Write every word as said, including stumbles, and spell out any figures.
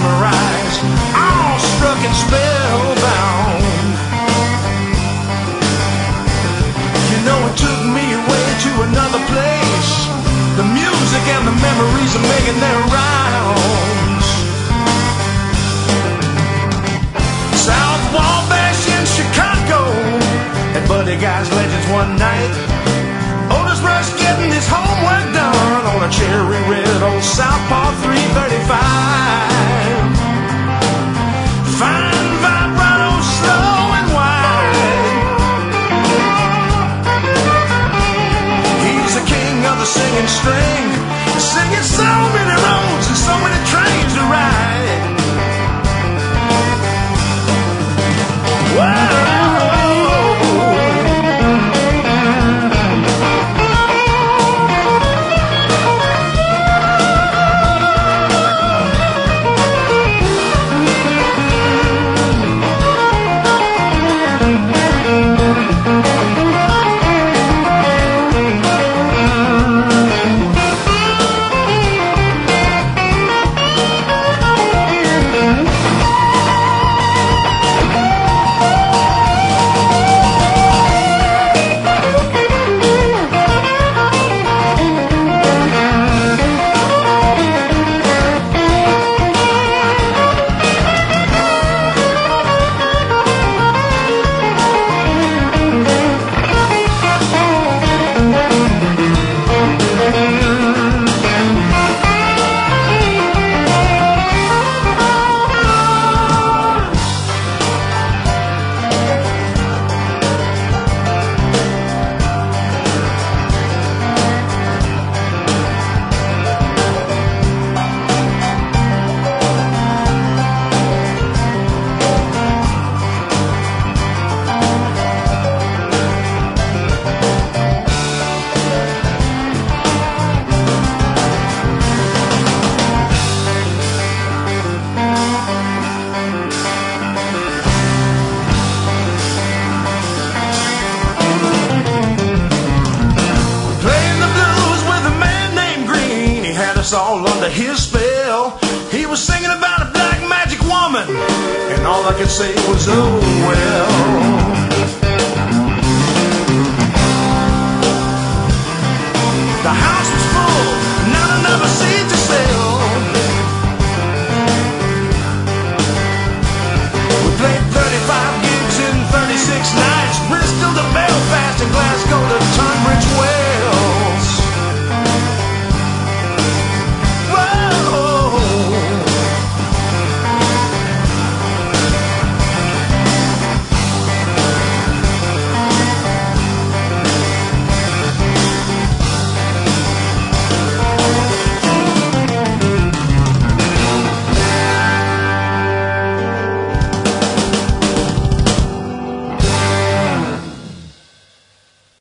mesmerized, awestruck and spellbound. You know it took me away to another place. The music and the memories are making their rounds. South Wabash in Chicago, at Buddy Guy's Legends one night. Otis Rush getting his homework done on a cherry red old Southpaw three thirty-five. Fine vibrato, slow and wide. He's the king of the singing string, singing so many roads and so many trains to ride. Whoa! All under his spell. He was singing about a black magic woman, and all I could say was, oh well. The house was full, not enough seat to sell.